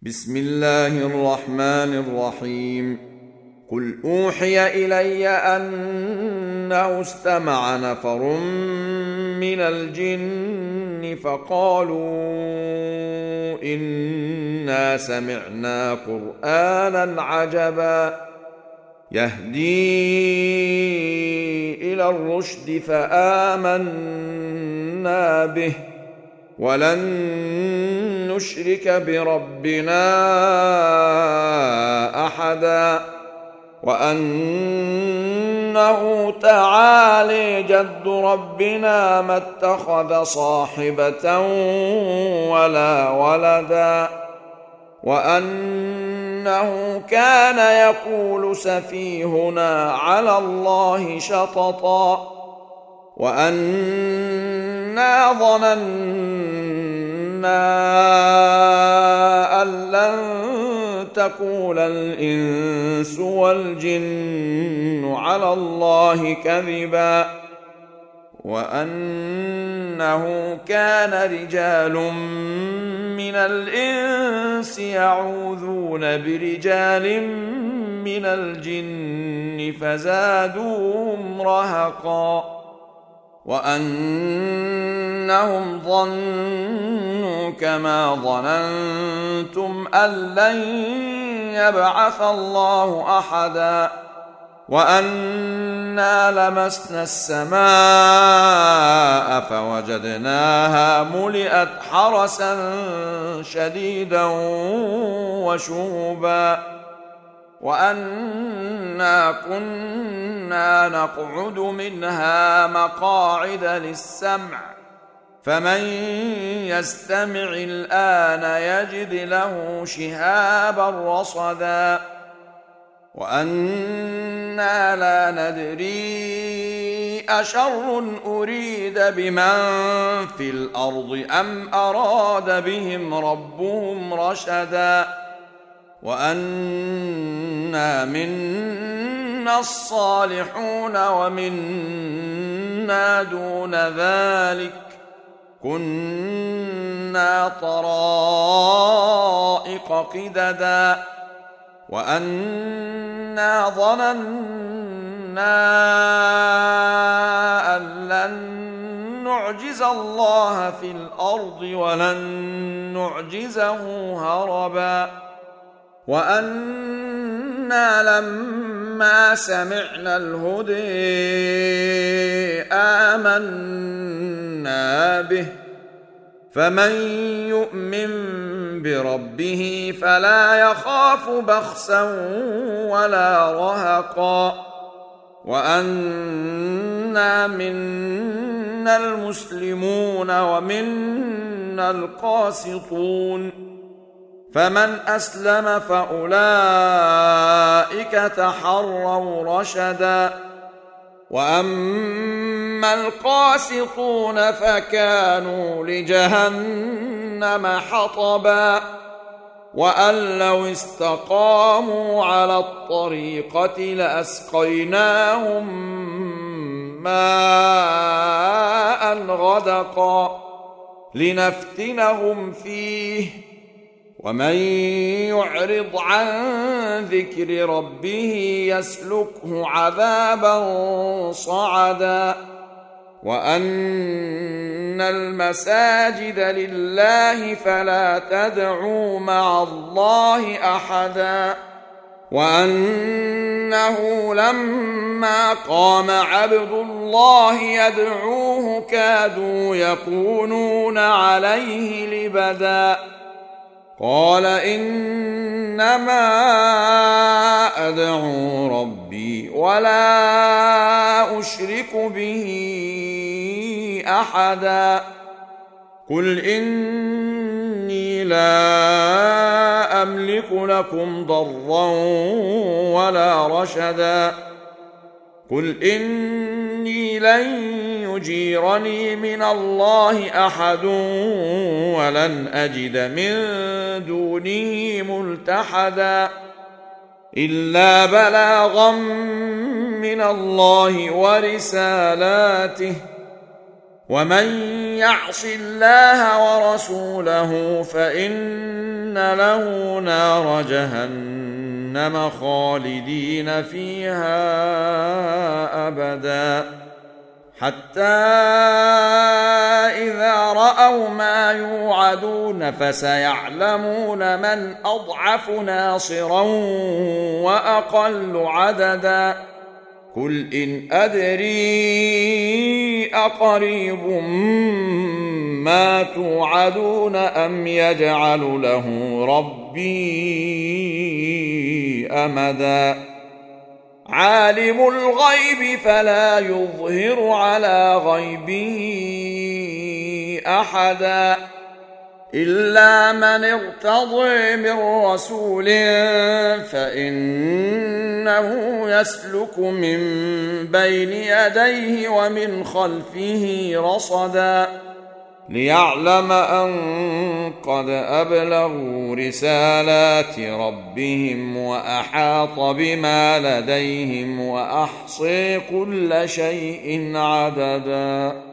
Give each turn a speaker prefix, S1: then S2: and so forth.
S1: بسم الله الرحمن الرحيم. قل أوحي إلي أنه استمع نفر من الجن فقالوا إنا سمعنا قرآنا عجبا يهدي إلى الرشد فآمنا به ولن نشرك بربنا أحدا وأنه تعالي جد ربنا ما اتخذ صاحبة ولا ولدا وأنه كان يقول سفيهنا على الله شططا وأنا ظننا أن لن تقول الإنس والجن على الله كذبا وأنه كان رجال من الإنس يعوذون برجال من الجن فزادوهم رهقا وأنهم ظنوا كما ظننتم أن لن يبعث الله أحدا وأنا لمسنا السماء فوجدناها ملئت حرسا شديدا وشهبا وأنا كنا نقعد منها مقاعد للسمع فمن يستمع الآن يجد له شهابا رصدا وأنا لا ندري أشر أريد بمن في الأرض أم أراد بهم ربهم رشدا وأنا منا الصالحون ومنا دون ذلك كنا طرائق قددا وأنا ظننا أن لن نعجز الله في الأرض ولن نعجزه هربا وأنا لما سمعنا الهدى آمنا به فمن يؤمن بربه فلا يخاف بخسا ولا رهقا وأنا منا المسلمون ومنا القاسطون فمن أسلم فأولئك تحروا رشدا وأما القاسطون فكانوا لجهنم حطبا وأن لو استقاموا على الطريقة لأسقيناهم ماء غدقا لنفتنهم فيه ومن يعرض عن ذكر ربه يسلكه عذابا صعدا وأن المساجد لله فلا تدعوا مع الله أحدا وأنه لما قام عبد الله يدعوه كادوا يكونون عليه لبدا قال إنما أدعو ربي ولا أشرك به أحدا قل إني لا أملك لكم ضرا ولا رشدا قل إني لن يجيرني من الله أحد ولن أجد من دونه ملتحدا إلا بلاغا من الله ورسالاته ومن يعص الله ورسوله فإن له نار جهنم خالدين فيها أبدا حتى إذا رأوا ما يوعدون فسيعلمون من أضعف ناصرا وأقل عددا قل إن أدري أقريب ما توعدون أم يجعل له ربي أمدا عالم الغيب فلا يظهر على غيبه أحدا إلا من ارتضي من رسول فإنه يسلك من بين يديه ومن خلفه رصدا ليعلم أن قد أبلغوا رسالات ربهم وأحاط بما لديهم وأحصي كل شيء عددا